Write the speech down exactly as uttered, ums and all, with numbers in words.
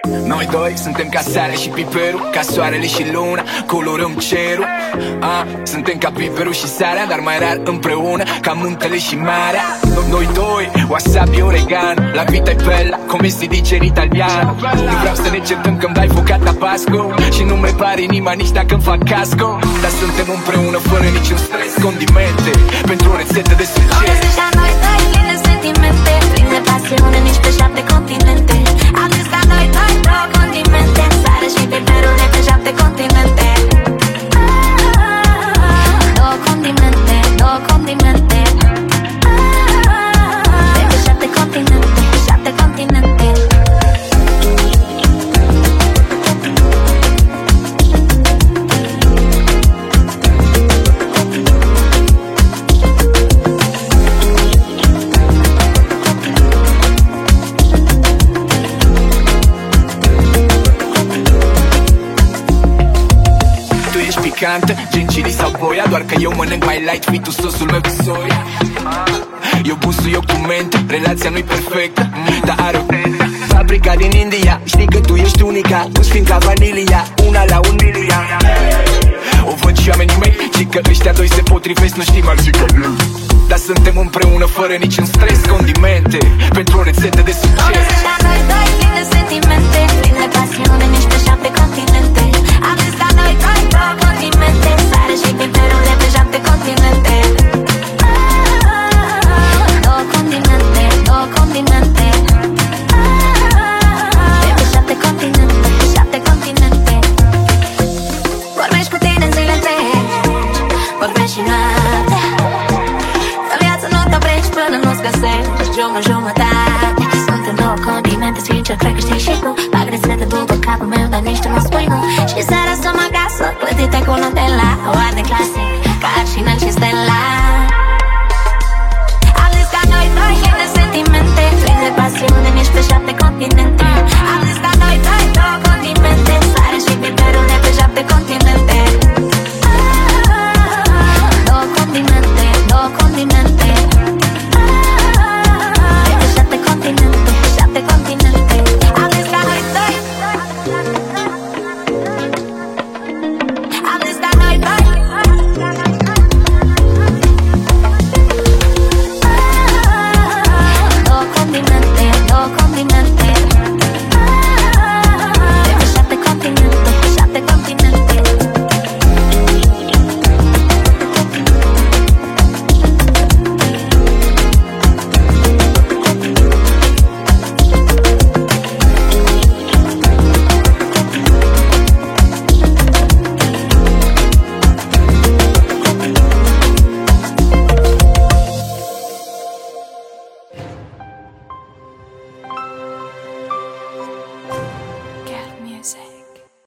Noi doi suntem ca sarea și piperul, ca soarele și luna, colorăm cerul. ah, Suntem ca piperul și sarea, dar mai rar împreună, ca muntele și marea. Noi doi, wasabi, oregano, la vita-i bella, come si dice in italiano. Nu vreau să ne certăm când dai focat tabasco și nu-mi repar inima nici dacă-mi fac casco. Dar suntem împreună fără niciun stres, condimente pentru o rețetă de succes. Deja noi doi, plin de sentimente, plin de pasiune, nici pe șapte continente. Am zis ca noi doi, două condimente, sare și piperul de pe șapte continente. Două condimente, două condimente, de pe șapte continente, șapte continente. Gen chili sau boia, doar că eu mănânc mai light, fii tu sosul meu cu soia. Eu busul, eu cu mente, relația nu-i perfectă, dar are o tentă. Fabrica din India, știi că tu ești unica, tu fiind ca vanilia, una la un milion. O văd și oamenii mei, zic că ăștia doi se potrivesc, nu știm alții ca el. Dar suntem împreună fără niciun stres, condimente pentru o rețetă de succes. Deja noi doi, plin de sentimente, plin de pasiune, nici pe șapte continente. Am zis ca noi doi, două condimente, sare și piperul de pe șapte continente. Două condimente, două condimente, de pe șapte continente, șapte continente. Vorbești cu tine zile întregi, vorbești și noaptea. În viață nu te oprești până nu-ți găsești jumătate, jumătate. Suntem două condimente, sincer, cred că știi și tu. Fac rețete după capul meu, dar nici tu nu spui.